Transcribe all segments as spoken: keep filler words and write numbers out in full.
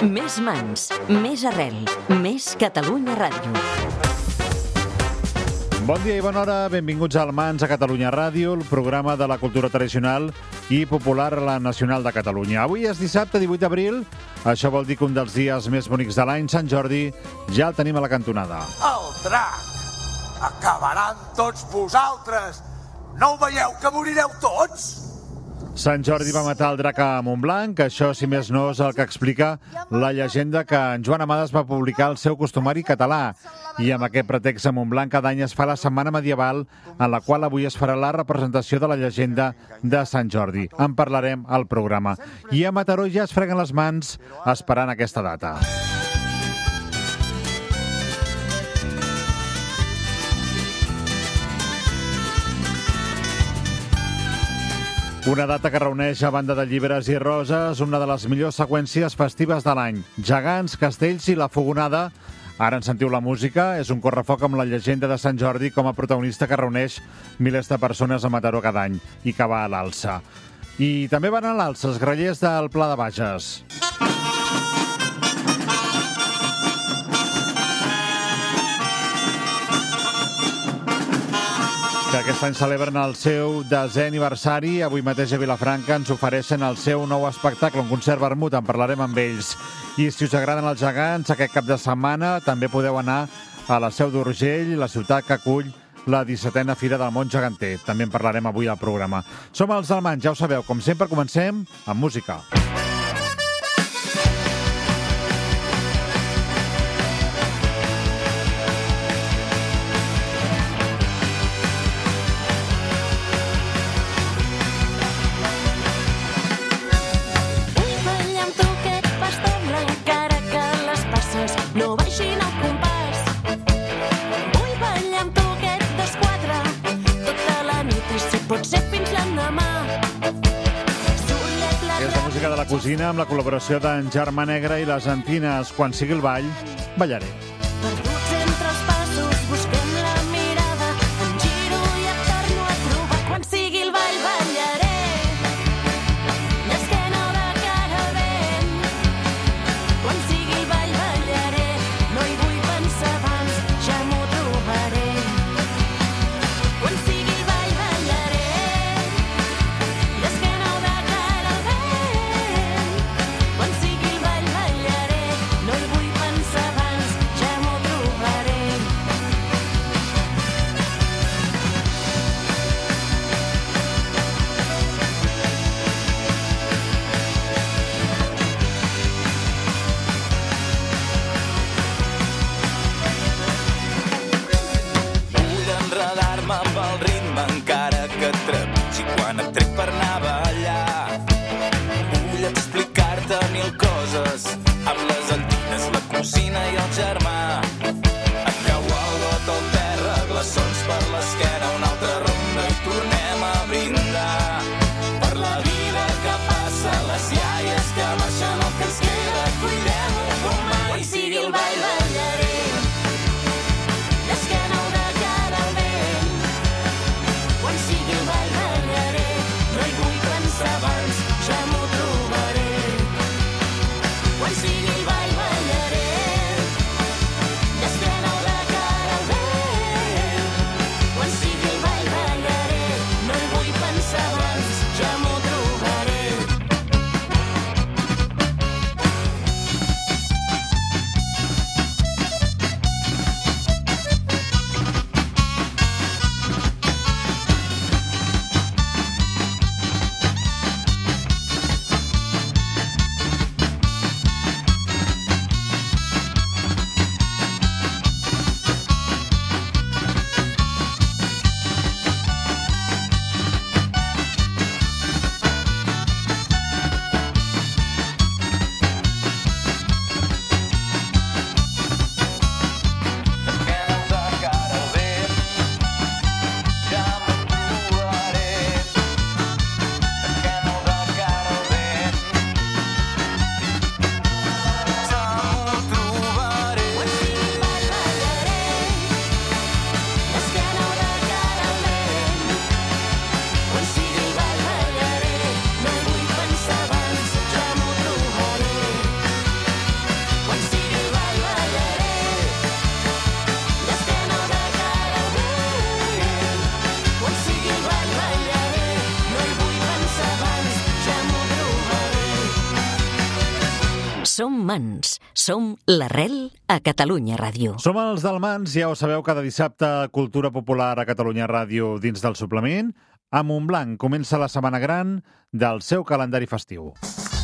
Més mans, més arrel, més Catalunya Ràdio. Bon dia i bona hora, benvinguts al Mans a Catalunya Ràdio, el programa de la cultura tradicional i popular a la Nacional de Catalunya. Avui és dissabte, divuit d'abril, això vol dir que un dels dies més bonics de l'any, Sant Jordi, ja el tenim a la cantonada. El drac! Acabaran tots vosaltres! No ho veieu que morireu tots? Sant Jordi va matar el drac a Montblanc, això, si més no, és el que explica la llegenda que en Joan Amades va publicar el seu costumari català. I amb aquest pretext a Montblanc cada any es fa la Setmana Medieval, en la qual avui es farà la representació de la llegenda de Sant Jordi. En parlarem al programa. I a Mataró ja es freguen les mans esperant aquesta data. Una data que reuneix a banda de llibres i roses una de les millors seqüències festives de l'any. Gegants, castells i la fogonada. Ara en sentiu la música. És un correfoc amb la llegenda de Sant Jordi com a protagonista que reuneix milers de persones a Mataró cada any i que va a l'alça. I també van a l'alça els grallers del Pla de Bages. Que aquest any celebren el seu desè aniversari. Avui mateix a Vilafranca ens ofereixen el seu nou espectacle, un concert vermut, en parlarem amb ells. I si us agraden els gegants, aquest cap de setmana també podeu anar a la Seu d'Urgell, la ciutat que acull la dissetena Fira del Món Geganter. També en parlarem avui al programa. Som els del Mans, ja ho sabeu, com sempre comencem amb música. De la cosina amb la col·laboració d'en Germà Negre i les Antines. Quan sigui el ball, ballaré. Perduts entre els passos, busquem la mirada, em giro i et torno a trobar. Quan sigui el ball, ballaré. D'esquena de cara al vent. Quan sigui el ball, ballaré. No hi vull pensar abans, ja m'ho trobaré. Quan sigui el ball, ballaré. D'esquena de cara al vent. Quan sigui el ball, ballaré. No hi vull pensar abans, ja m'ho trobaré. Som Mans. Som l'arrel a Catalunya Ràdio. Som els del Mans, ja ho sabeu, cada dissabte Cultura Popular a Catalunya Ràdio dins del suplement. A Montblanc comença la setmana gran del seu calendari festiu.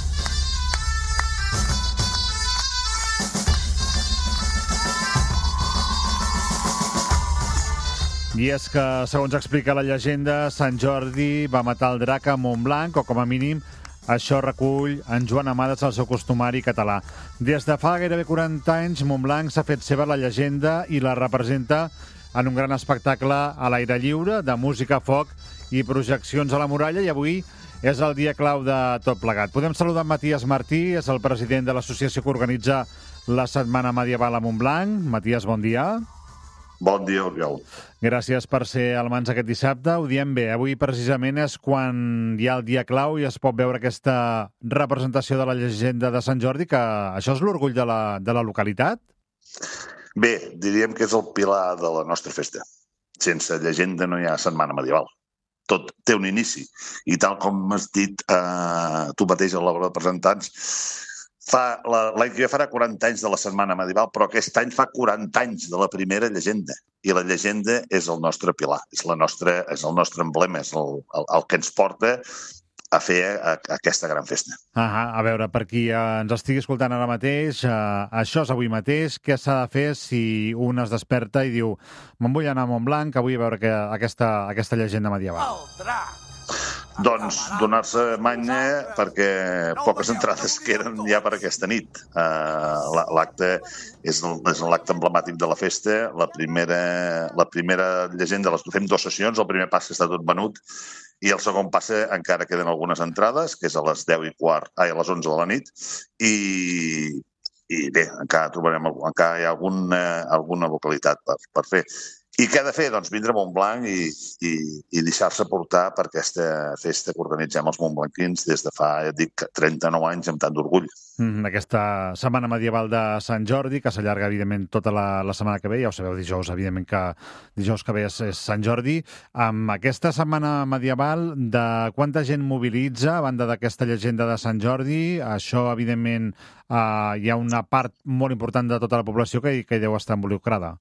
I és que, segons explica la llegenda, Sant Jordi va matar el drac a Montblanc, o com a mínim això recull en Joan Amades al seu costumari català. Des de fa gairebé quaranta anys, Montblanc s'ha fet seva la llegenda i la representa en un gran espectacle a l'aire lliure, de música, foc i projeccions a la muralla, i avui és el dia clau de tot plegat. Podem saludar en Matías Martí, és el president de l'associació que organitza la Setmana Medieval a Montblanc. Matías, bon dia. Bon dia, Oriol. Gràcies per ser al Mans aquest dissabte. Ho diem bé, avui precisament és quan hi ha el dia clau i es pot veure aquesta representació de la llegenda de Sant Jordi, que això és l'orgull de la, de la localitat? Bé, diríem que és el pilar de la nostra festa. Sense llegenda no hi ha Setmana Medieval. Tot té un inici. I tal com has dit eh, tu mateix a l'obra de representants, Fa, l'any que ve farà quaranta anys de la Setmana Medieval, però aquest any fa quaranta anys de la primera llegenda. I la llegenda és el nostre pilar, és, la nostra, és el nostre emblema, és el, el, el que ens porta a fer a, a aquesta gran festa. Ah, a veure, per qui eh, ens estigui escoltant ara mateix, eh, això és avui mateix. Què s'ha de fer si un es desperta i diu me'n vull anar a Montblanc, que vull veure que, aquesta, aquesta llegenda medieval? El drac! Doncs donar-se manya perquè poques entrades queden ja per aquesta nit. Uh, l'acte és, és l'acte emblemàtic de la festa. La primera, la primera llegenda les fem dues sessions. El primer pas està tot venut i el segon pas encara queden algunes entrades, que és a les deu i quart, ai, a les onze de la nit. I, i bé, encara trobarem encara hi ha alguna, alguna localitat per, per fer. I què ha de fer? Doncs vindre a Montblanc i, i, i deixar-se portar per aquesta festa que organitzem els montblanquins des de fa, ja dic, trenta-nou anys amb tant d'orgull. Mm, aquesta Setmana Medieval de Sant Jordi, que s'allarga, evidentment, tota la, la setmana que ve. Ja ho sabeu, dijous, evidentment, que dijous que ve és, és Sant Jordi. Amb aquesta Setmana Medieval, de quanta gent mobilitza a banda d'aquesta llegenda de Sant Jordi? Això, evidentment, eh, hi ha una part molt important de tota la població que, que hi deu estar involucrada.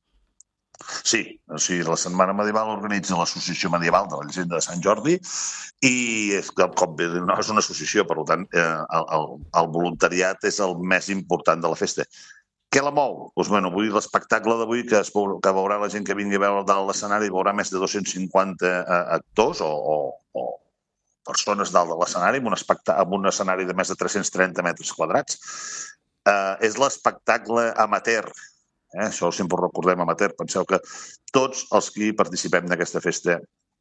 Sí, o sigui, la Setmana Medieval organitza l'Associació Medieval de la Llegenda de Sant Jordi i és, com bé, no és una associació, per tant, eh, el, el, el voluntariat és el més important de la festa. Què la mou? Doncs, bueno, avui l'espectacle d'avui que, es, que veurà la gent que vingui a veure dalt l'escenari, veurà més de dos-cents cinquanta actors o, o, o persones dalt de l'escenari, amb, un amb un escenari de més de tres-cents trenta metres quadrats. Eh, és l'espectacle amateur. Eh, això sempre ho recordem amateur. Penseu que tots els que participem d'aquesta festa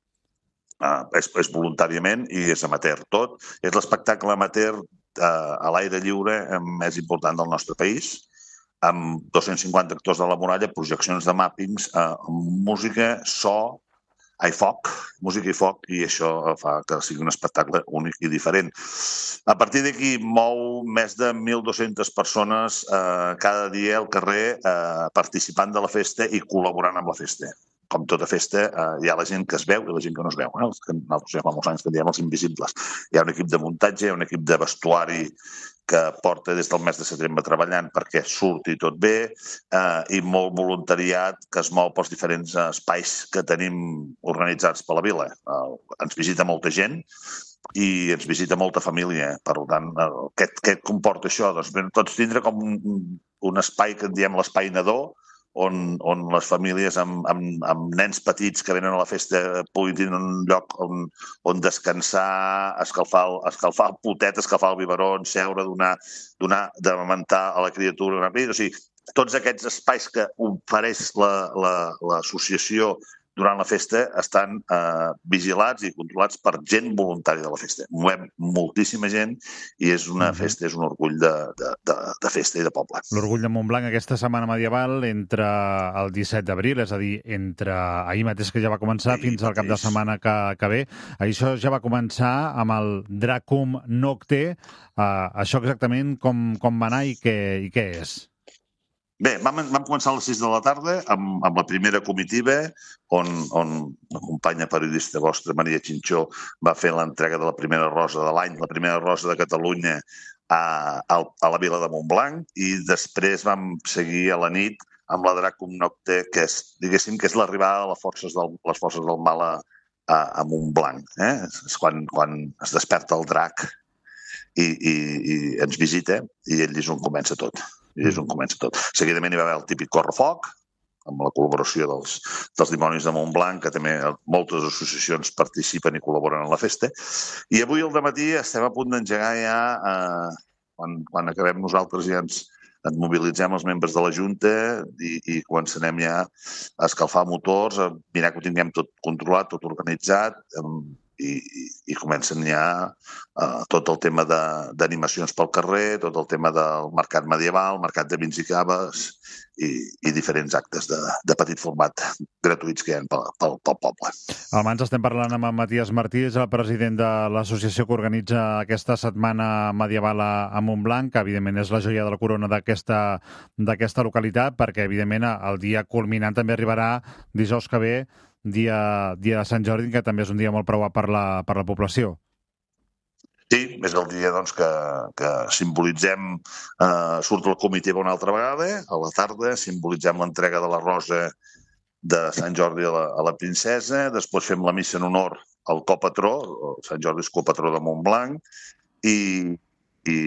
eh, és, és voluntàriament i és amateur tot. És l'espectacle amateur eh, a l'aire lliure més important del nostre país, amb dos-cents cinquanta actors de la muralla, projeccions de màppings, eh, música, so, ai, foc, música i foc, i això fa que sigui un espectacle únic i diferent. A partir d'aquí mou més de mil dues-centes persones eh, cada dia al carrer eh, participant de la festa i col·laborant amb la festa. Com tota festa, eh, hi ha la gent que es veu i la gent que no es veu. Eh? Els que nosaltres ja fa molts anys que diem els invisibles. Hi ha un equip de muntatge, hi ha un equip de vestuari que porta des del mes de setembre treballant perquè surti tot bé eh, i molt voluntariat que es mou pels diferents espais que tenim organitzats per la vila. Eh, ens visita molta gent i ens visita molta família. Per tant, eh, què, què comporta això? Doncs bé, tots tindre com un, un espai que en diem l'espai nadó, on, on les famílies amb, amb, amb nens petits que venen a la festa puguin tenir un lloc on, on descansar, escalfar el, escalfar el potet, escalfar el biberó, seure, donar, donar d'amentar a la criatura una petita. O sigui, tots aquests espais que ofereix l'associació la, la, durant la festa estan eh, vigilats i controlats per gent voluntària de la festa. Movem moltíssima gent i és una mm-hmm. festa, és un orgull de, de, de, de festa i de poble. L'orgull de Montblanc aquesta setmana medieval entre el disset d'abril, és a dir, entre ahir mateix que ja va començar ahir fins al cap de setmana que, que ve. Això ja va començar amb el Dracum Nocte. Uh, això exactament com, com va anar i què, i què és? Bé, vam, vam començar a les sis de la tarda amb, amb la primera comitiva on, on la companya periodista vostra, Maria Chinchó, va fer l'entrega de la primera rosa de l'any, la primera rosa de Catalunya a, a, a la vila de Montblanc i després vam seguir a la nit amb la Dracum Nocte, que és, diguéssim, que és l'arribada de les forces del, les forces del mal a, a, a Montblanc. Eh? És quan, quan es desperta el drac i, i, i ens visita i ell és on comença tot. I és on comença tot. Seguidament hi va haver el típic correfoc, amb la col·laboració dels, dels dimonis de Montblanc, que també moltes associacions participen i col·laboren en la festa. I avui al dematí estem a punt d'engegar ja, eh, quan, quan acabem nosaltres ja ens, ens mobilitzem els membres de la Junta i, i començarem ja a escalfar motors, a mirar que ho tinguem tot controlat, tot organitzat, i, i, i comencen ja uh, tot el tema d'animacions pel carrer, tot el tema del mercat medieval, mercat de vins i caves i, i diferents actes de, de petit format gratuïts que hi ha pel, pel, pel poble. Al Mans estem parlant amb en Matías Martí, és el president de l'associació que organitza aquesta setmana medieval a, a Montblanc, que evidentment és la joia de la corona d'aquesta d'aquesta localitat, perquè evidentment el dia culminant també arribarà dijous que ve, dia, dia de Sant Jordi, que també és un dia molt preuat per la, per la població. Sí, és el dia doncs, que, que simbolitzem, eh, surt el comitè una altra vegada, a la tarda, simbolitzem l'entrega de la rosa de Sant Jordi a la, a la princesa, després fem la missa en honor al copatró, Sant Jordi és copatró de Montblanc, i, i,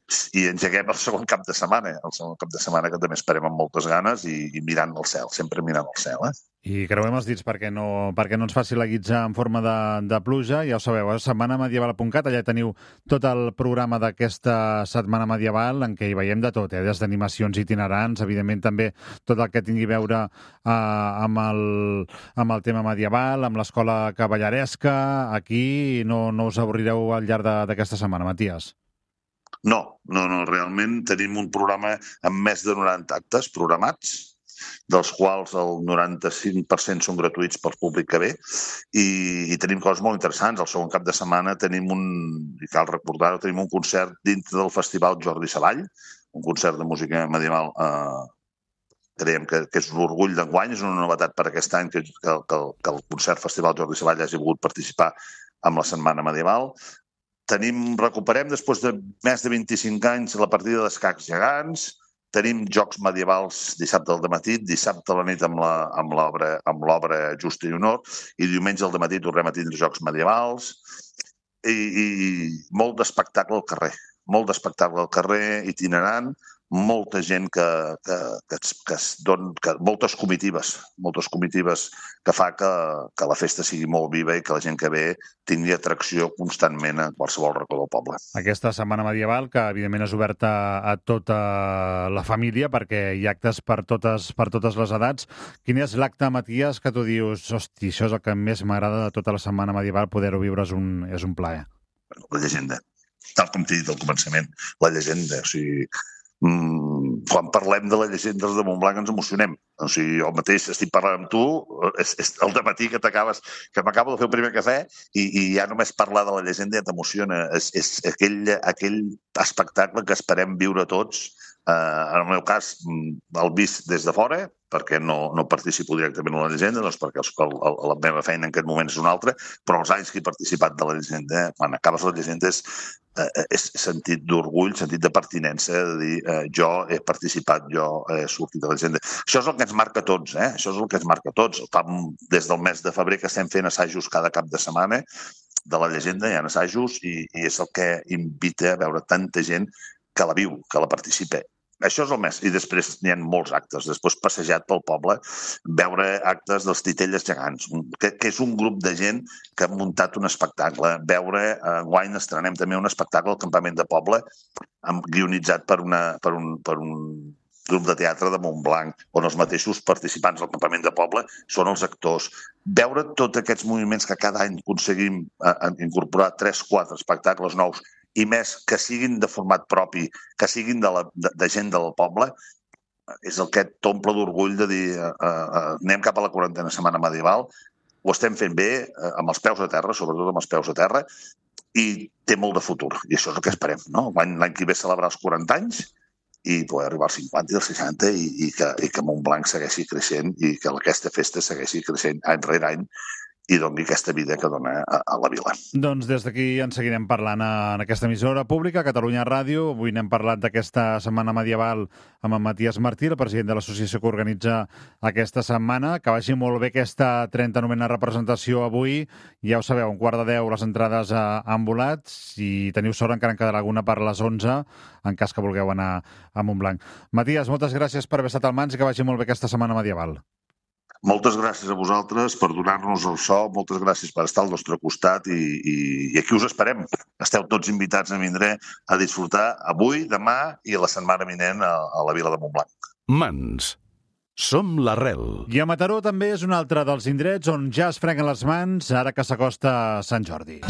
i engeguem el segon cap de setmana, el segon cap de setmana que també esperem amb moltes ganes i, i mirant al cel, sempre mirant al cel, eh? I creuem els dits perquè no, perquè no ens faci la guitza en forma de, de pluja. Ja ho sabeu, a setmana medieval punt cat, allà teniu tot el programa d'aquesta setmana medieval en què hi veiem de tot, eh? Des d'animacions itinerants, evidentment també tot el que tingui a veure eh, amb, el, amb el tema medieval, amb l'escola cavalleresca. Aquí no, no us avorrireu al llarg d'aquesta setmana, Matías. No, no, no, realment tenim un programa amb més de noranta actes programats, dels quals el noranta-cinc per cent són gratuïts pel públic que ve, i, i tenim coses molt interessants. El segon cap de setmana tenim un, i cal recordar-ho, tenim un concert dintre del Festival Jordi Savall, un concert de música medieval, eh, creiem que, que és un orgull d'enguany, és una novetat per aquest any que, que, que, que el concert Festival Jordi Savall hagi volgut participar amb la Setmana Medieval. Tenim, recuperem, després de més de vint-i-cinc anys, la partida d'escacs gegants. Tenim jocs medievals dissabte al dematí, dissabte a la nit amb l'obra amb l'obra Justa i Honor, i diumenge al dematí tornem a tindre jocs medievals i, i molt d'espectacle al carrer, molt d'espectacle al carrer, itinerant, molta gent que, que, que, que es don, que moltes comitives, moltes comitives que fa que, que la festa sigui molt viva i que la gent que ve tingui atracció constantment a qualsevol racó del poble. Aquesta setmana medieval, que evidentment és oberta a tota la família, perquè hi ha actes per totes, per totes les edats. Quin és l'acte, Matías, que tu dius, hosti, això és el que més m'agrada de tota la setmana medieval, poder-ho viure és un, és un plaer? La llegenda, tal com t'he dit al començament, la llegenda, o sigui... Mm, quan parlem de la llegenda de Montblanc ens emocionem. O sigui, jo mateix estic parlant amb tu, és, és el dematí que t'acabes, que m'acabo de fer el primer cafè i, i ja només parlar de la llegenda ja t'emociona. És, és aquell, aquell espectacle que esperem viure tots. Eh, en el meu cas, el vist des de fora, perquè no, no participo directament en la llegenda, doncs perquè el, el, la meva feina en aquest moment és una altra, però els anys que he participat de la llegenda, quan acabes la llegenda és, eh, és sentit d'orgull, sentit de pertinença, de dir eh, jo he participat, jo he sortit de la llegenda. Això és el que ens marca a tots, eh? Això és el que ens marca a tots. Des del mes de febrer que estem fent assajos cada cap de setmana de la llegenda, hi ha assajos i, i és el que invita a veure tanta gent que la viu, que la participa. Això és el més. I després n'hi ha molts actes. Després passejat pel poble, veure actes dels Titelles Gegants, que, que és un grup de gent que ha muntat un espectacle. Veure, eh, enguany estrenem també un espectacle al campament de poble, guionitzat per, una, per, un, per un grup de teatre de Montblanc, on els mateixos participants del campament de poble són els actors. Veure tots aquests moviments que cada any aconseguim eh, incorporar tres quatre espectacles nous, i més que siguin de format propi, que siguin de, la, de, de gent del poble, és el que t'omple d'orgull de dir eh, eh, anem cap a la quarantena setmana medieval, ho estem fent bé, eh, amb els peus a terra, sobretot amb els peus a terra, i té molt de futur. I això és el que esperem, no? L'any que ve celebrar els quaranta anys i poder arribar als cinquanta i als seixanta i, i, que, i que Montblanc segueixi creixent i que aquesta festa segueixi creixent any rere any i doni aquesta vida que dona a, a la vila. Doncs des d'aquí en seguirem parlant en aquesta emissora pública, Catalunya Ràdio. Avui n'hem parlat d'aquesta setmana medieval amb en Matías Martí, el president de l'associació que organitza aquesta setmana. Que vagi molt bé aquesta trenta-novena representació avui. Ja ho sabeu, un quart de deu les entrades han volat. Si teniu sort encara en quedarà alguna per les onze, en cas que vulgueu anar a Montblanc. Matías, moltes gràcies per haver estat al Mans i que vagi molt bé aquesta setmana medieval. Moltes gràcies a vosaltres per donar-nos el so, moltes gràcies per estar al nostre costat i, i, i aquí us esperem. Esteu tots invitats a vindre a disfrutar avui, demà i la setmana vinent a, a la vila de Montblanc. Mans. Som l'arrel. I a Mataró també és un altre dels indrets on ja es freguen les mans ara que s'acosta Sant Jordi.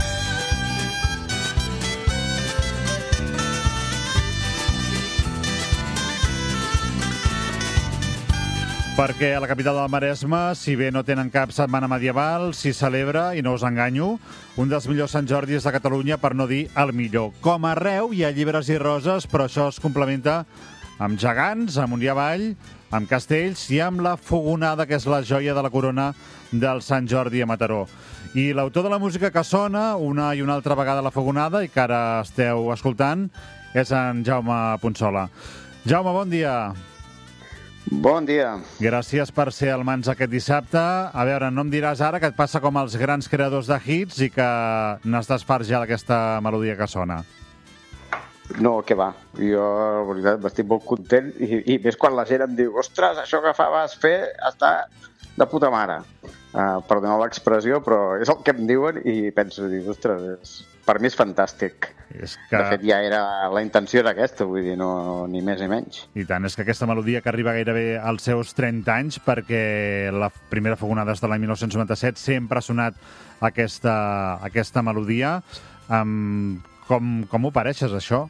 Perquè a la capital del Maresme, si bé no tenen cap setmana medieval, s'hi celebra, i no us enganyo, un dels millors Sant Jordis de Catalunya, per no dir el millor. Com arreu hi ha llibres i roses, però això es complementa amb gegants, amunt i avall, amb castells i amb la fogonada, que és la joia de la corona del Sant Jordi a Mataró. I l'autor de la música que sona una i una altra vegada la fogonada, i que ara esteu escoltant, és en Jaume Punsola. Jaume, bon dia. Bon dia. Gràcies per ser al Mans aquest dissabte. A veure, no em diràs ara que et passa com els grans creadors de hits i que n'estàs fart ja d'aquesta melodia que sona. No, què va. Jo, la veritat, estic molt content i, i més quan la gent em diu ostres, això que fa vas fer està de puta mare. Uh, perdoneu l'expressió, però és el que em diuen i penso, dic, ostres, és... per mi és fantàstic. És que... De fet, ja era la intenció era aquesta, vull dir, no, ni més ni menys. I tant, és que aquesta melodia que arriba gairebé als seus trenta anys, perquè la primera fogonada és de l'any dinou noranta-set, sempre ha sonat aquesta, aquesta melodia. Um, com, com ho pareixes, això?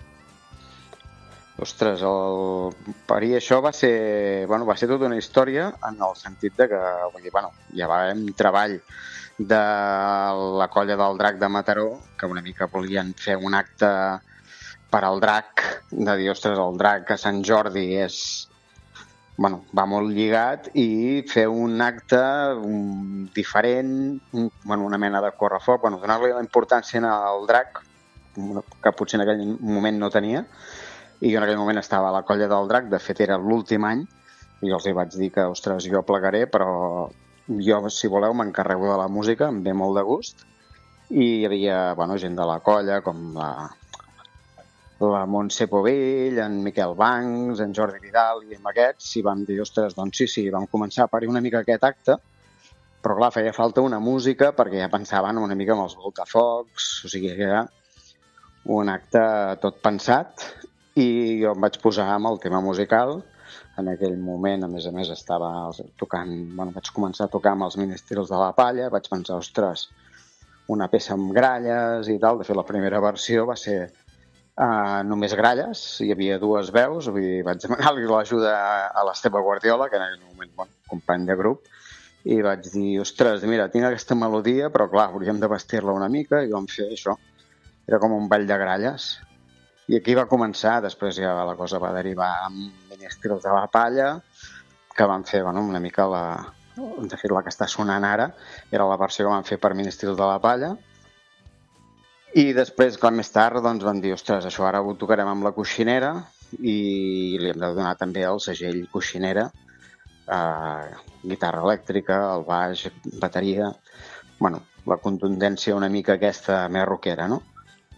Ostres, el... per mi això va ser, bueno, va ser tota una història en el sentit de que, vull dir, bueno, ja va haver un treball de la colla del Drac de Mataró, que una mica volien fer un acte per al Drac, de dir, ostres, el Drac a Sant Jordi és... Bueno, va molt lligat, i fer un acte un, diferent, un, bueno, una mena de correfoc, bueno, donar-li la importància al Drac, que potser en aquell moment no tenia, i jo en aquell moment estava a la colla del Drac, de fet era l'últim any, i els hi vaig dir que, ostres, jo plegaré, però jo, si voleu, m'encarrego de la música, em ve molt de gust, i hi havia, bueno, gent de la colla, com la, la Montse Povell, en Miquel Bancs, en Jordi Vidal, i amb aquests, i vam dir, ostres, doncs sí, sí, vam començar a parir una mica aquest acte, però clar, feia falta una música, perquè ja pensaven una mica amb els voltafocs, o sigui que era un acte tot pensat, i jo em vaig posar amb el tema musical. En aquell moment, a més a més, estava tocant, bueno, vaig començar a tocar amb els Ministrils de la Palla, vaig pensar, ostres, una peça amb gralles i tal. De fet, la primera versió va ser uh, només gralles, hi havia dues veus, vull dir, vaig demanar-li l'ajuda a l'Esteve Guardiola, que en aquell moment, bueno, company de grup, i vaig dir, ostres, mira, tinc aquesta melodia, però clar, hauríem de vestir-la una mica, i vam fer això. Era com un ball de gralles. I aquí va començar, després ja la cosa va derivar amb Ministrils de la Palla, que van fer, bueno, una mica la... De fet, la que està sonant ara era la versió que van fer per Ministrils de la Palla. I després, clar, més tard, doncs van dir, ostres, això ara ho tocarem amb la Coixinera, i li hem de donar també el segell Coixinera, eh, guitarra elèctrica, el baix, bateria... Bueno, la contundència una mica aquesta més rockera, no?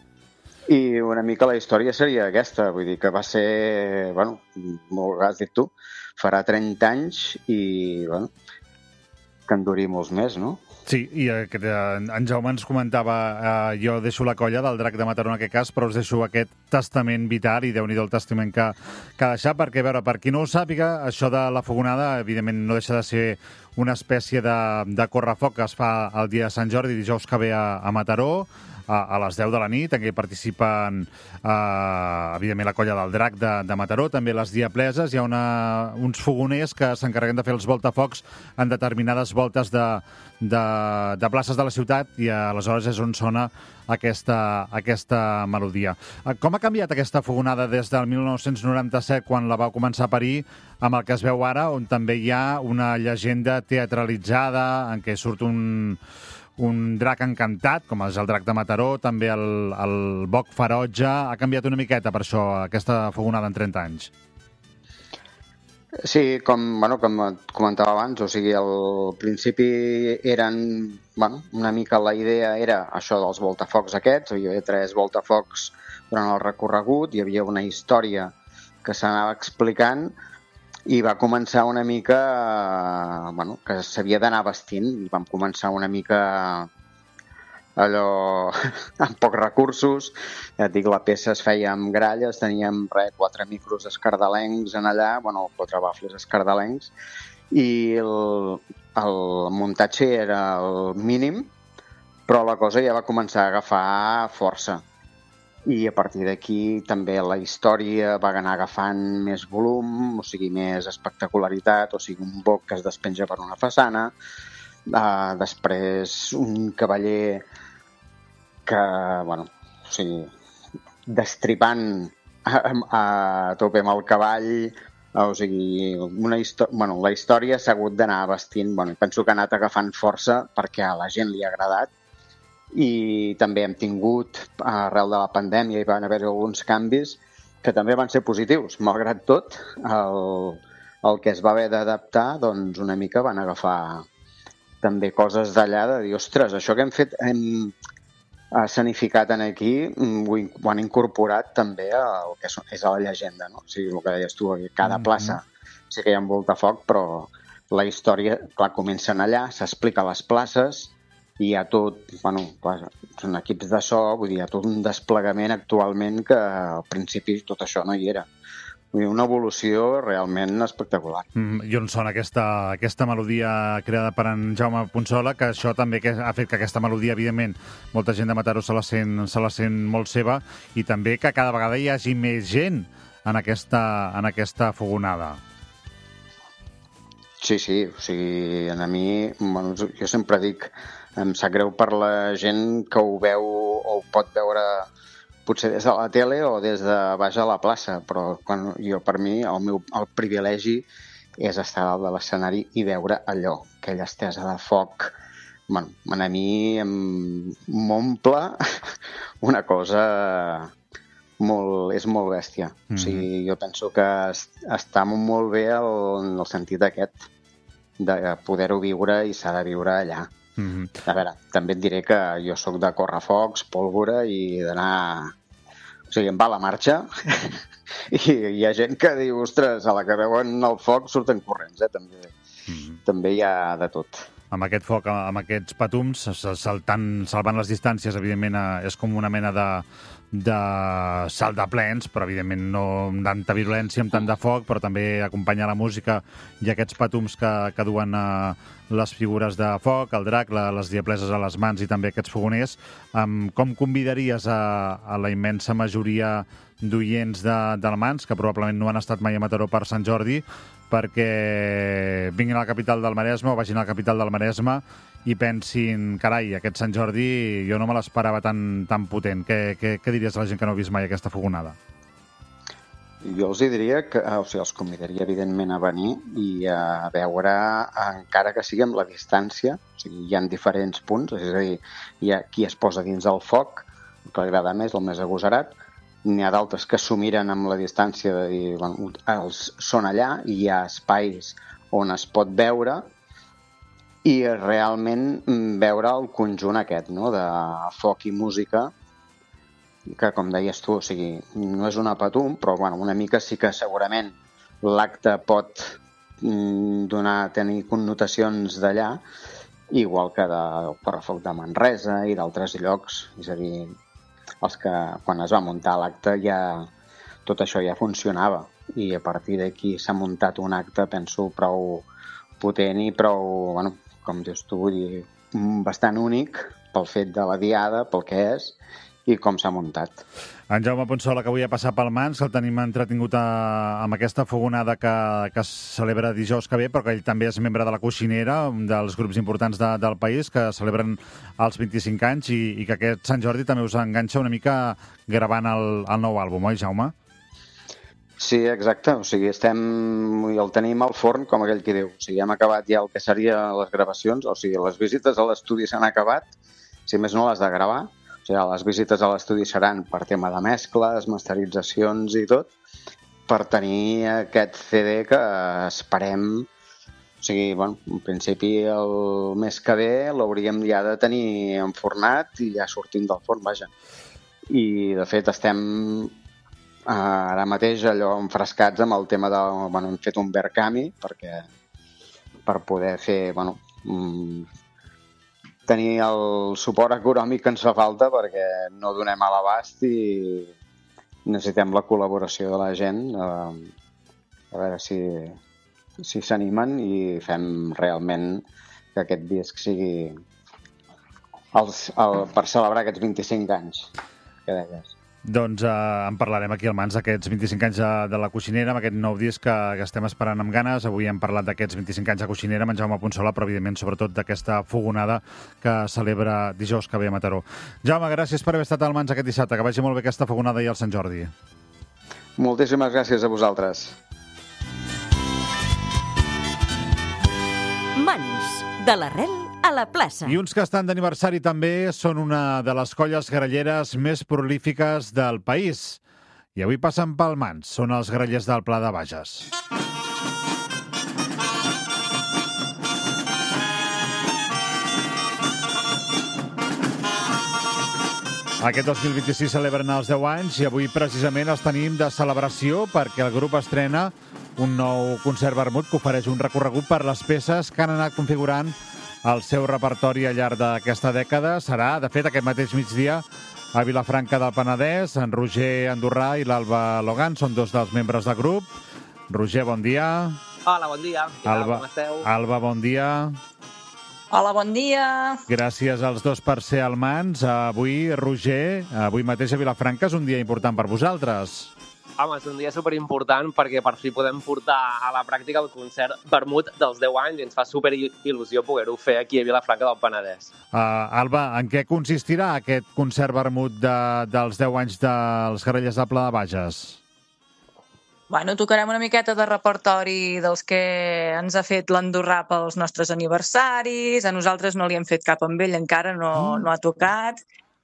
I una mica la història seria aquesta, vull dir que va ser, bueno, molt has dit tu, farà trenta anys i, bueno, que en duri molts més, no? Sí, i aquest, en Jaume ens comentava, eh, jo deixo la colla del Drac de Mataró en aquest cas, però us deixo aquest testament vital, i Déu-n'hi-do el testament que, que ha deixat, perquè, a veure, per qui no ho sàpiga, això de la fogonada, evidentment, no deixa de ser una espècie de, de correfoc que es fa el dia de Sant Jordi, dijous que ve a, a Mataró, a, a les deu de la nit, en què hi participen, eh, evidentment, la colla del Drac de, de Mataró, també les Diapleses. Hi ha una, uns fogoners que s'encarreguen de fer els voltafocs en determinades voltes de, de, de places de la ciutat, i aleshores és on sona aquesta, aquesta melodia. Com ha canviat aquesta fogonada des del mil nou-cents noranta-set, quan la vau començar a parir, amb el que es veu ara, on també hi ha una llegenda teatralitzada en què surt un, un drac encantat, com és el Drac de Mataró, també el, el Boc Ferotge. Ha canviat una miqueta, per això, aquesta fogonada en trenta anys. Sí, com, bueno, com comentava abans, o sigui, al principi eren, bueno, una mica la idea era això dels voltafocs aquests, hi havia tres voltafocs durant el recorregut, hi havia una història que s'anava explicant i va començar una mica, eh, bueno, que s'havia d'anar vestint, i vam començar una mica allò amb pocs recursos. Ja et dic, la peça es feia amb gralles, teníem re, quatre micros escardalencs en allà, bueno, quatre bafles escardalencs, i el, el muntatge era el mínim, però la cosa ja va començar a agafar força. I a partir d'aquí també la història va anar agafant més volum, o sigui, més espectacularitat, o sigui, un boc que es despenja per una façana, uh, després un cavaller que, bueno, o sigui, destripant a, a tope amb el cavall, o sigui, una bueno, la història s'ha hagut d'anar vestint, bueno, penso que ha anat agafant força perquè a la gent li ha agradat, i també hem tingut, arrel de la pandèmia, hi van haver alguns canvis que també van ser positius. Malgrat tot, el, el que es va haver d'adaptar, doncs una mica van agafar també coses d'allà de dir, ostres, això que hem fet, hem escenificat aquí, ho, ho han incorporat també al que és a la llegenda, no? O sigui, el que deies tu, cada plaça sí que hi ha un voltafoc, però la història, clar, comencen allà, s'explica a les places, i hi ha tot, bueno, són equips de so, vull dir, hi ha tot un desplegament actualment que al principi tot això no hi era. Vull dir, una evolució realment espectacular. Mm, I on sona aquesta, aquesta melodia creada per en Jaume Ponsola, que això també que ha fet que aquesta melodia, evidentment, molta gent de Mataró se la sent, se la sent molt seva, i també que cada vegada hi hagi més gent en aquesta, en aquesta fogonada. Sí, sí, o sigui, a mi, bueno, jo sempre dic, em sap greu per la gent que ho veu o ho pot veure potser des de la tele o des de baix a la plaça, però quan jo, per mi, el meu el privilegi és estar dalt de l'escenari i veure allò, aquella estesa de foc. Bueno, a mi m'omple una cosa molt, és molt bèstia. Mm-hmm. O sigui, jo penso que està molt bé el, el sentit aquest de poder-ho viure i s'ha de viure allà. Mm-hmm. A veure, també et diré que jo sóc de correfocs, pólvora i d'anar... O sigui, em va la marxa i hi ha gent que diu, ostres, a la que veuen el foc surten corrents, eh? També, mm-hmm. també hi ha de tot. Amb aquest foc, amb aquests patums, saltant, salvant les distàncies, evidentment, és com una mena de, de salt de plens, però evidentment no amb tanta virulència, amb tant de foc, però també acompanyar la música i aquests patums que, que duen a les figures de foc, el drac, la, les diapleses a les mans i també aquests fogoners. Um, com convidaries a, a la immensa majoria d'oients de, d'Almans, que probablement no han estat mai a Mataró per Sant Jordi, perquè vinguin a la capital del Maresme o vagin a la capital del Maresme i pensin, carai, aquest Sant Jordi jo no me l'esperava tan, tan potent. Què, què, què diries a la gent que no ha vist mai aquesta fogonada? Jo els diria que, o sigui, els convidaria evidentment a venir i a veure, encara que sigui amb la distància, o sigui, hi ha diferents punts, és a dir, hi ha qui es posa dins el foc, el que li agrada més, el més agosarat, n'hi ha d'altres que s'ho miren amb la distància de dir, bueno, els són allà i hi ha espais on es pot veure i realment veure el conjunt aquest, no?, de foc i música, que, com deies tu, o sigui, no és una patum, però bueno, una mica sí que segurament l'acte pot donar, tenir connotacions d'allà, igual que del correfoc de Manresa i d'altres llocs. És a dir, els que quan es va muntar l'acte ja tot això ja funcionava i a partir d'aquí s'ha muntat un acte, penso, prou potent i prou, bueno, com dius tu, vull dir, bastant únic pel fet de la diada, pel que és, i com s'ha muntat. En Jaume Ponsola, que avui ha passat pel Mans, que el tenim entretingut a, amb aquesta fogonada que, que es celebra dijous que ve, però que ell també és membre de la Coixinera, un dels grups importants de, del país, que celebren els vint-i-cinc anys i, i que aquest Sant Jordi també us enganxa una mica gravant el, el nou àlbum, oi, Jaume? Sí, exacte. O sigui, estem... i el tenim al forn, com aquell qui diu. O sigui, hem acabat ja el que seria les gravacions, o sigui, les visites a l'estudi s'han acabat, si més no les de gravar. O sigui, les visites a l'estudi seran per tema de mescles, masteritzacions i tot, per tenir aquest C D que esperem... O sigui, bueno, en principi el mes que ve l'hauríem ja de tenir enfornat i ja sortint del forn, vaja. I, de fet, estem... Uh, ara mateix allò enfrescats amb el tema de... Bueno, hem fet un Verkami perquè per poder fer, bueno, mm, tenir el suport econòmic que ens fa falta perquè no donem a l'abast i necessitem la col·laboració de la gent uh, a veure si si s'animen i fem realment que aquest disc sigui el, el, per celebrar aquests vint-i-cinc anys que deies. Doncs eh, en parlarem aquí al Mans d'aquests vint-i-cinc anys de, de la Coixinera, amb aquest nou disc que, que estem esperant amb ganes. Avui hem parlat d'aquests vint-i-cinc anys de Coixinera amb en Jaume Ponsola, però evidentment sobretot d'aquesta fogonada que celebra dijous que ve a Mataró. Jaume, gràcies per haver estat al Mans aquest dissabte. Que vagi molt bé aquesta fogonada i el Sant Jordi. Moltíssimes gràcies a vosaltres. Mans, de l'arrel a la plaça. I uns que estan d'aniversari també són una de les colles gralleres més prolífiques del país. I avui passen pel Mans. Són els grallers del Pla de Bages. Aquest dos mil vint-i-sis celebren els deu anys i avui precisament els tenim de celebració perquè el grup estrena un nou concert vermut que ofereix un recorregut per les peces que han anat configurant el seu repertori al llarg d'aquesta dècada. Serà, de fet, aquest mateix migdia a Vilafranca del Penedès. En Roger Andorrà i l'Alba Logan són dos dels membres del grup. Roger, bon dia. Hola, bon dia. Què tal, Alba, com esteu? Alba, bon dia. Hola, bon dia. Gràcies als dos per ser al Mans. Avui, Roger, avui mateix a Vilafranca és un dia important per vosaltres. Home, és un dia superimportant perquè per fi podem portar a la pràctica el concert vermut dels deu anys i ens fa superil·lusió poder-ho fer aquí a Vilafranca del Penedès. Uh, Alba, en què consistirà aquest concert vermut de, dels deu anys dels Grallers del Pla de Bages? Bueno, tocarem una miqueta de repertori dels que ens ha fet l'Andorrà pels nostres aniversaris. A nosaltres no li hem fet cap amb ell, encara no, mm. no ha tocat.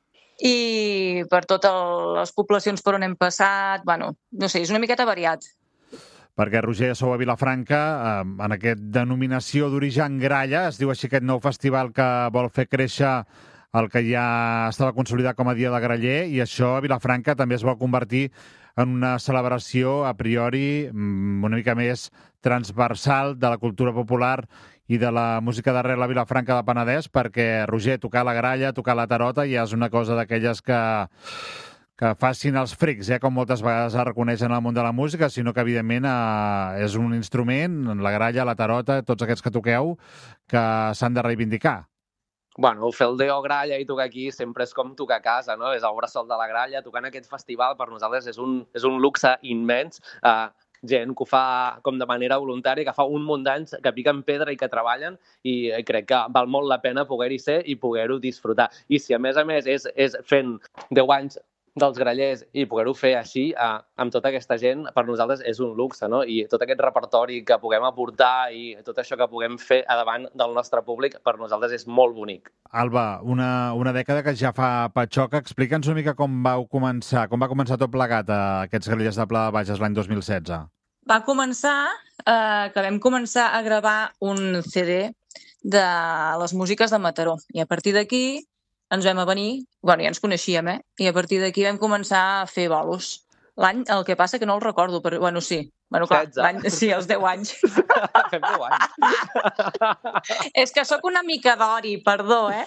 I per totes les poblacions per on hem passat, bueno, no sé, és una miqueta variat. Perquè, Roger, sou a Vilafranca, eh, en aquest denominació d'origen gralla, es diu així aquest nou festival que vol fer créixer el que ja estava consolidat com a Dia de Graller, i això a Vilafranca també es vol convertir en una celebració a priori una mica més transversal de la cultura popular i de la música d'arrel a Vilafranca del Penedès, perquè, Roger, tocar la gralla, tocar la tarota, ja és una cosa d'aquelles que, que facin els frics, eh, com moltes vegades es reconeixen en el món de la música, sinó que, evidentment, eh, és un instrument, la gralla, la tarota, tots aquests que toqueu, que s'han de reivindicar. Bueno, fer el Deo Gralla i tocar aquí sempre és com tocar a casa, no? És el bressol de la gralla. Tocar en aquest festival per nosaltres és un, és un luxe immens. Uh, gent que ho fa com de manera voluntària, que fa un munt d'anys que piquen pedra i que treballen, i crec que val molt la pena poder-hi ser i poder-ho disfrutar. I si a més a més és, és fent deu anys dels grallers i poder-ho fer així, eh, amb tota aquesta gent, per nosaltres és un luxe, no? I tot aquest repertori que puguem aportar i tot això que puguem fer a davant del nostre públic, per nosaltres és molt bonic. Alba, una, una dècada que ja fa patxoca. Explica'ns una mica com vau començar, com va començar tot plegat a aquests grallers de Pla de Bages l'any dos mil setze. Va començar eh, que vam començar a gravar un C D de les músiques de Mataró, i a partir d'aquí ens vam avenir, bueno, ja ens coneixíem, eh? I a partir d'aquí vam començar a fer bolos. L'any, el que passa que no el recordo, però, bueno, sí, Bueno, clar, setze. l'any- sí, els deu anys. Fem deu anys. És que sóc una mica d'ori, perdó, eh?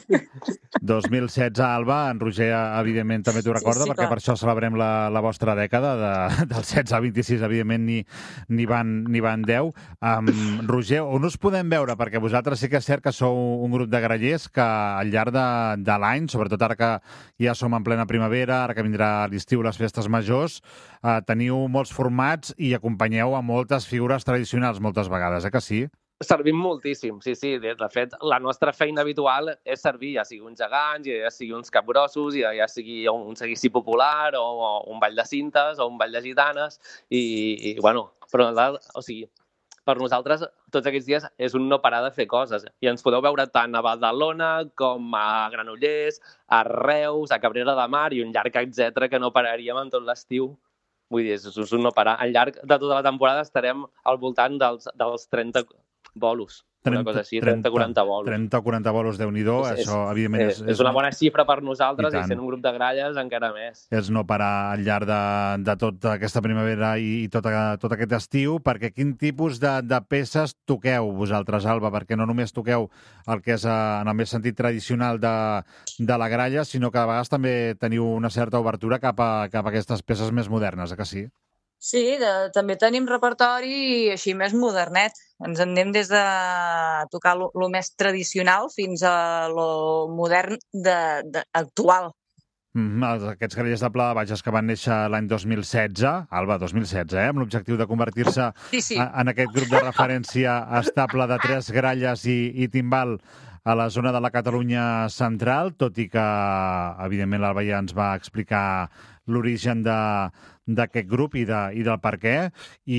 dos mil setze, Alba, en Roger, evidentment, també t'ho recorda, sí, perquè clar. per això celebrem la, la vostra dècada, de, del setze al vint-i-sis, evidentment, ni, ni, van, ni van deu. Um, Roger, on us podem veure? Perquè vosaltres sí que és cert que sou un grup de grallers que al llarg de, de l'any, sobretot ara que ja som en plena primavera, ara que vindrà l'estiu, les festes majors, uh, teniu molts formats i acompanyeu a moltes figures tradicionals moltes vegades, eh que sí? Servim moltíssim, sí, sí. De, de fet, la nostra feina habitual és servir, ja sigui uns gegants, ja sigui uns capgrossos, ja, ja sigui un seguici popular, o, o un ball de cintes, o un ball de gitanes, i, i bueno, però, o sigui, per nosaltres, tots aquests dies és un no parar de fer coses. I ens podeu veure tant a Badalona com a Granollers, a Reus, a Cabrera de Mar i un llarg etcètera que no pararíem en tot l'estiu. Vull dir, és, és un no parar. Al llarg de tota la temporada estarem al voltant dels, dels trenta bolos. Una cosa així, trenta quaranta bolos. trenta o quaranta bolos, Déu-n'hi-do. És, Això, evidentment, és, és una bona xifra per nosaltres i, I i sent un grup de gralles encara més. És no parar al llarg de, de tota aquesta primavera i, i tot, tot aquest estiu, perquè quin tipus de, de peces toqueu vosaltres, Alba? Perquè no només toqueu el que és eh, en el més sentit tradicional de, de la gralla, sinó que a vegades també teniu una certa obertura cap a, cap a aquestes peces més modernes, eh que sí? Sí, de, també tenim repertori així més modernet. Ens en anem des de tocar lo, lo més tradicional fins a lo modern de, de, actual. Mm, aquests grallers de Pla de Bages que van néixer l'any dos mil setze, Alba, dos mil setze, eh, amb l'objectiu de convertir-se Sí, sí. a- en aquest grup de referència estable de tres gralles i, i timbal a la zona de la Catalunya central, tot i que, evidentment, l'Alba ja ens va explicar l'origen de d'aquest grup i, de, i del per què.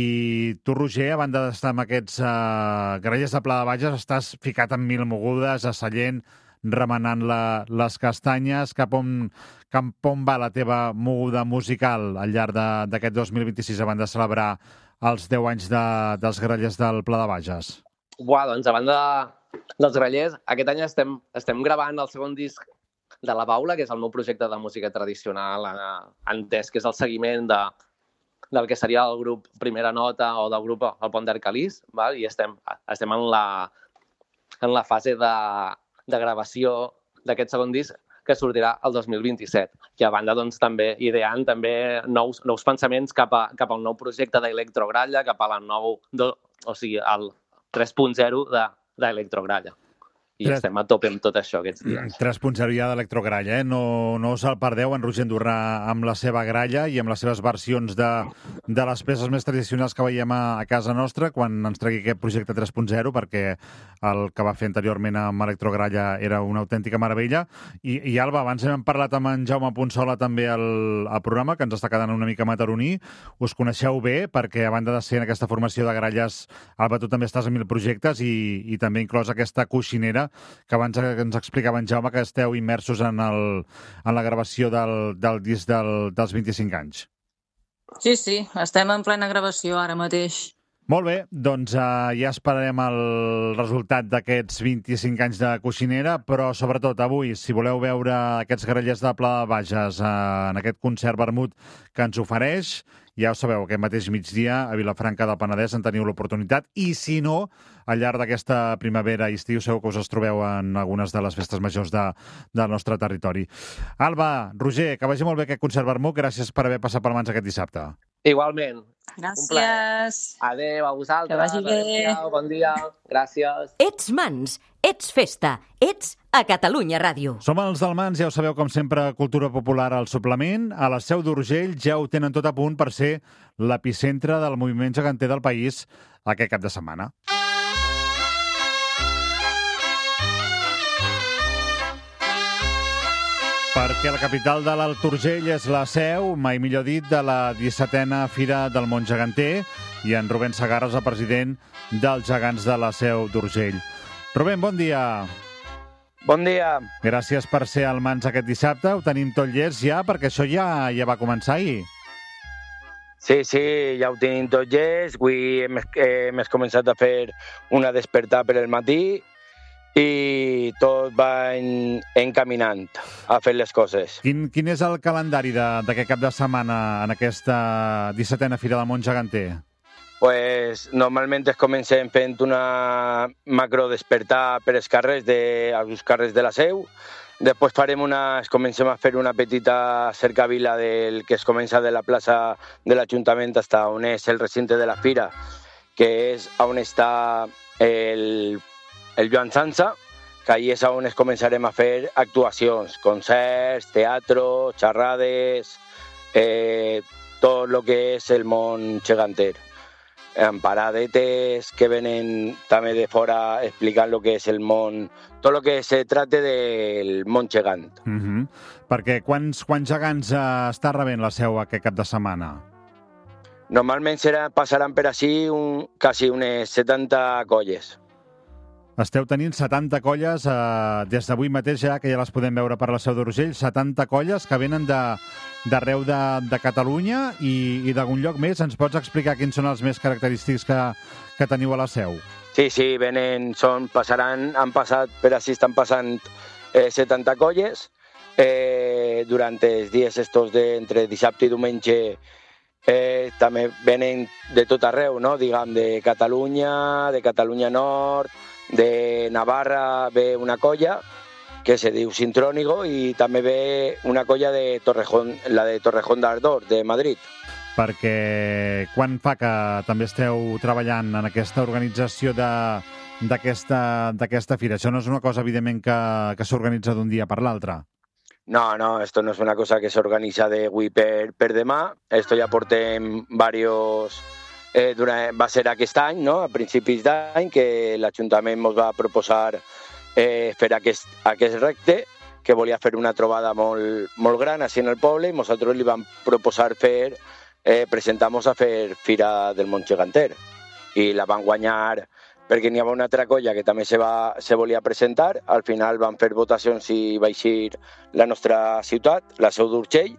I tu, Roger, a banda d'estar amb aquests uh, grallers de Pla de Bages, estàs ficat en mil mogudes, a Sallent, remenant la, les castanyes. Cap on, cap on va la teva moguda musical al llarg de- d'aquest dos mil vint-i-sis, a banda de celebrar els deu anys de, dels grallers del Pla de Bages? Buah, doncs a banda dels grallers, aquest any estem, estem gravant el segon disc de la Paula, que és el meu projecte de música tradicional, eh, entès que és el seguiment de, del que seria el grup Primera Nota o del grup El Pont d'Arcalís, val? I estem, estem en, la, en la fase de, de gravació d'aquest segon disc que sortirà el dos mil vint-i-set. I a banda, doncs, també ideant també nous, nous pensaments cap, a, cap al nou projecte d'Electrogralla, cap a la nou, do, o sigui, el tres punt zero d'Electrogralla. I Tres- estem a tope amb tot això aquests dies. tres punt zero ja d'Electrogralla, eh? No, no us el perdeu, en Roger Andorrà amb la seva gralla i amb les seves versions de, de les peces més tradicionals que veiem a, a casa nostra quan ens tregui aquest projecte tres punt zero, perquè el que va fer anteriorment amb Electrogralla era una autèntica meravella. I, i Alba, abans hem parlat amb en Jaume Ponsola també al, al programa, que ens està quedant una mica mataroní. Us coneixeu bé, perquè a banda de ser en aquesta formació de gralles, Alba, tu també estàs en mil projectes i, i també inclòs aquesta coixinera que abans ens explicava en Jaume que esteu immersos en, el, en la gravació del, del disc del, dels vint-i-cinc anys. Sí, sí, estem en plena gravació ara mateix. Molt bé, doncs uh, ja esperarem el resultat d'aquests vint-i-cinc anys de coixinera, però sobretot avui, si voleu veure aquests grallers de Pla de Bages uh, en aquest concert vermut que ens ofereix, ja ho sabeu, aquest mateix migdia a Vilafranca del Penedès en teniu l'oportunitat, i si no, al llarg d'aquesta primavera i estiu segur que us els trobeu en algunes de les festes majors de, del nostre territori. Alba, Roger, que vagi molt bé aquest concert vermut, gràcies per haver passat per mans aquest dissabte. Igualment. Gràcies. Adéu a vosaltres. Que vagi bé. Adéu, bon dia. Gràcies. Ets Mans, ets festa, ets a Catalunya Ràdio. Som els del Mans, ja ho sabeu, com sempre, cultura popular al suplement. A la Seu d'Urgell ja ho tenen tot a punt per ser l'epicentre del moviment geganter del país aquest cap de setmana. Perquè la capital de l'Alt Urgell és la seu, mai millor dit, de la dissetena Fira del Món Geganter, i en Rubén Segarra és el president dels gegants de la Seu d'Urgell. Rubén, bon dia. Bon dia. Gràcies per ser al Mans aquest dissabte. Ho tenim tot llest ja, perquè això ja ja va començar ahir. Sí, sí, ja ho tenim tot llest. Avui hem, hem començat a fer una despertar per el matí i tot va en, encaminant a fer les coses. Quin, quin és el calendari de- d'aquest cap de setmana en aquesta dissetena Fira del Món Geganter? Pues normalment es comencem fent una macro despertar per els carrers de, als carrers de la Seu. Després farem una, es comencem a fer una petita cercavila del que es comença de la plaça de l'Ajuntament fins on és el recinte de la Fira, que és on està el, el Joan Sansa, que allí és on es començarem a fer actuacions, concerts, teatre, xerrades, eh, tot el que és el món geganter. Amb paradetes que venen també de fora explicant el que és el món, tot el que se trata del món gegant. Mm-hmm. Perquè quants, quants gegants eh, està rebent la Seu aquest cap de setmana? Normalment serà, passaran per així un, quasi unes setanta colles. Esteu tenint setanta colles eh, des d'avui mateix, ja que ja les podem veure per la Seu d'Urgell, setanta colles que venen de d'arreu de, de Catalunya i, i d'algun lloc més. Ens pots explicar quins són els més característics que, que teniu a la Seu? Sí, sí, venen, són, passaran, han passat, per així estan passant eh, setanta colles. Eh, durant els dies estos de entre dissabte i diumenge eh, també venen de tot arreu, no? Diguem, de Catalunya, de Catalunya Nord, de Navarra ve una colla que se diu Sintrónigo i també ve una colla de Torrejón, la de Torrejón d'Ardor, de Madrid. Perquè quan fa que també esteu treballant en aquesta organització d'aquesta fira? Això no és una cosa, evidentment, que, que s'organitza d'un dia per l'altre. No, no, esto no es una cosa que s'organitza d'avui per, per demà. Esto ja portem varios... Eh, durant, va ser aquest any, no? A principis d'any, que l'Ajuntament ens va proposar eh, fer aquest, aquest recte, que volia fer una trobada molt, molt gran així en el poble, i nosaltres li vam proposar fer, eh, presentar-nos a fer Fira del Món Geganter. I la van guanyar perquè n'hi havia una altra colla que també se, va, se volia presentar. Al final van fer votacions si va eixir la nostra ciutat, la Seu d'Urgell,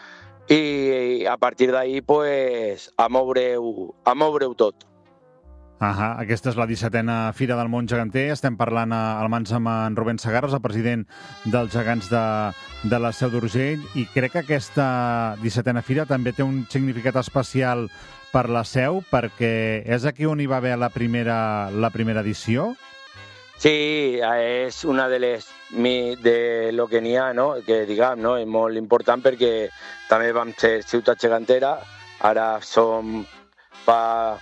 i a partir d'ahí pues, a moure-ho a moure tot. Ahà, aquesta és la dissetena Fira del Món Geganter. Estem parlant al Mans amb en Rubén Segarres, el president dels gegants de, de la Seu d'Urgell, i crec que aquesta dissetena Fira també té un significat especial per la Seu, perquè és aquí on hi va haver la primera, la primera edició? Sí, és una de les de lo que n'hi ha, no? Que diguem, no? És molt important perquè també vam ser ciutat gegantera, ara som fa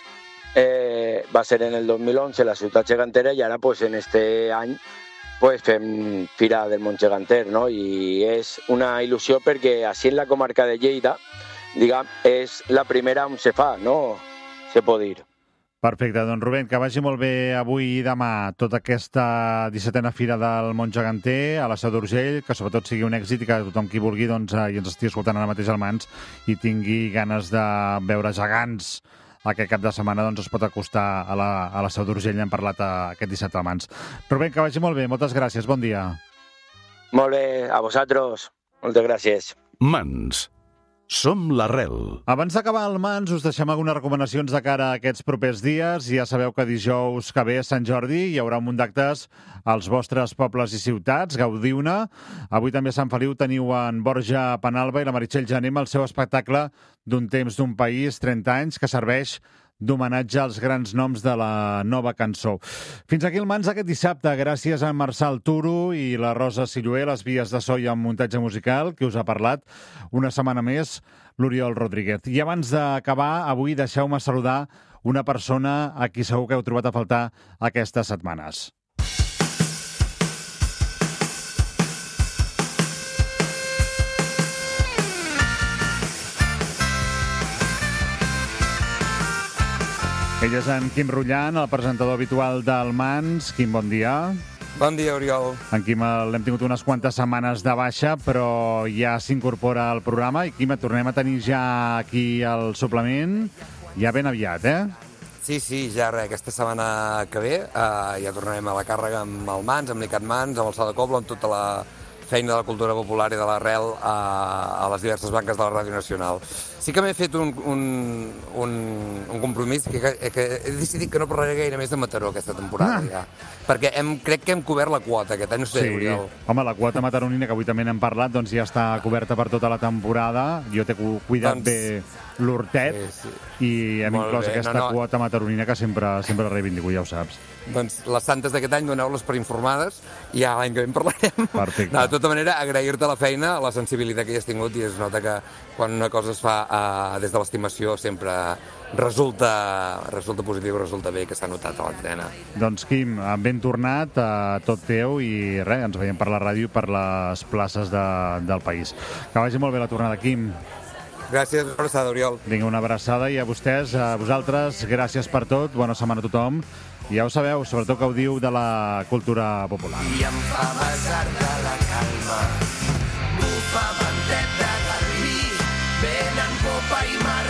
eh, va ser en el dos mil onze la ciutat gegantera i ara pues, en este any pues, fem Fira del Món Geganter, no? I és una il·lusió perquè així en la comarca de Lleida, diguem, és la primera on se fa, no? Se pot dir. Perfecte, doncs Rubén, que vagi molt bé avui i demà tota aquesta dissetena Fira del Món Geganter a la Seu d'Urgell, que sobretot sigui un èxit i que tothom qui vulgui doncs, i ens estigui escoltant ara mateix al Mans i tingui ganes de veure gegants aquest cap de setmana, doncs es pot acostar a la, a la Seu d'Urgell. Hem parlat aquest dissabte al Mans. Rubén, que vagi molt bé, moltes gràcies, bon dia. Molt bé, a vosaltres, moltes gràcies. Mans. Som l'arrel. Abans d'acabar el Mans, us deixem algunes recomanacions de cara a aquests propers dies. Ja sabeu que dijous que ve a Sant Jordi hi haurà un munt d'actes als vostres pobles i ciutats. Gaudiu-ne. Avui també a Sant Feliu teniu en Borja Penalba i la Meritxell Jané amb el seu espectacle d'un temps d'un país, trenta anys, que serveix d'homenatge als grans noms de la nova cançó. Fins aquí el Mans aquest dissabte. Gràcies a en Marçal Turo i la Rosa Silluer, les vies de so i el muntatge musical, que us ha parlat una setmana més l'Oriol Rodríguez. I abans d'acabar, avui deixeu-me saludar una persona a qui segur que heu trobat a faltar aquestes setmanes. Ell és en Quim Rullan, el presentador habitual del Mans. Quim, bon dia. Bon dia, Oriol. En Quim l'hem tingut unes quantes setmanes de baixa, però ja s'incorpora al programa. I Quim, et tornem a tenir ja aquí al suplement, ja ben aviat, eh? Sí, sí, ja res, aquesta setmana que ve eh, ja tornarem a la càrrega amb el Mans, amb l'Icat Mans, amb el Sala de Cobla, amb tota la feina de la cultura popular i de l'arrel a, a les diverses banques de la Ràdio Nacional. Sí que m'he fet un, un, un, un compromís que, que, que he decidit que no parlaré gaire més de Mataró aquesta temporada, ah. ja. Perquè hem, crec que hem cobert la quota aquest any, no sé, sí. Oriol. Home, la quota mataronina, que avui també n'hem parlat, doncs ja està coberta per tota la temporada. Jo t'he cuidat doncs... bé l'Hortet, Sí, sí. i hem Molt inclòs bé, aquesta no, no. quota mataronina que sempre, sempre la reivindico, ja ho saps. Doncs les santes d'aquest any doneu-les per informades i ja l'any que ve en parlarem. Perfecte. No, de tota manera, agrair-te la feina, la sensibilitat que hi has tingut, i es nota que quan una cosa es fa eh, des de l'estimació sempre resulta, resulta positiu, resulta bé, que s'ha notat a l'antena. Doncs, Quim, ben tornat, a tot teu, i res, ens veiem per la ràdio i per les places de, del país. Que vagi molt bé la tornada, Quim. Gràcies, una abraçada, Oriol. Vinga, una abraçada, i a vostès, a vosaltres, gràcies per tot, bona setmana a tothom. Ja ho sabeu, sobretot que gaudiu de la cultura popular. I em fa besar de la calma. Bufa ventet de garbí, vent en popa i mar